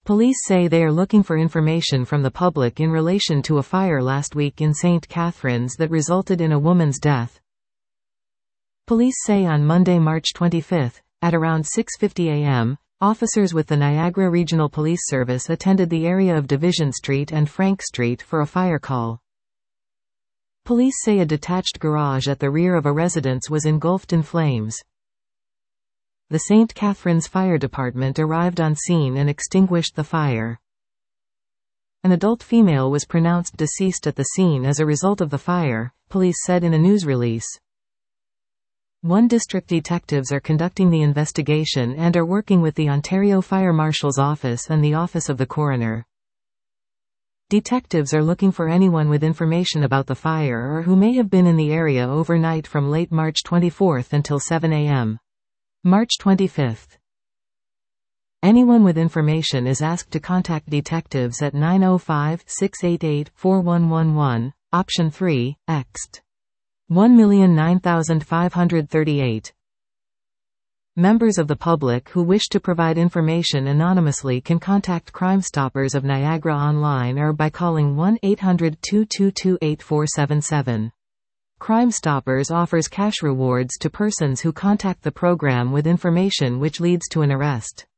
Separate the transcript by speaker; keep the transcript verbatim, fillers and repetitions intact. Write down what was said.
Speaker 1: Police say they are looking for information from the public in relation to a fire last week in Saint Catharines that resulted in a woman's death. Police say on Monday, March twenty-fifth, at around six fifty a m, officers with the Niagara Regional Police Service attended the area of Division Street and Frank Street for a fire call. Police say a detached garage at the rear of a residence was engulfed in flames. The Saint Catharines Fire Department arrived on scene and extinguished the fire. An adult female was pronounced deceased at the scene as a result of the fire, police said in a news release. One district detectives are conducting the investigation and are working with the Ontario Fire Marshal's Office and the Office of the Coroner. Detectives are looking for anyone with information about the fire or who may have been in the area overnight from late March twenty-fourth until seven a m March twenty-fifth. Anyone with information is asked to contact detectives at nine oh five, six eight eight, four one one one, option three, ext. one million nine thousand five hundred thirty-eight. Members of the public who wish to provide information anonymously can contact Crime Stoppers of Niagara online or by calling one eight hundred, two two two, eight four seven seven. Crime Stoppers offers cash rewards to persons who contact the program with information which leads to an arrest.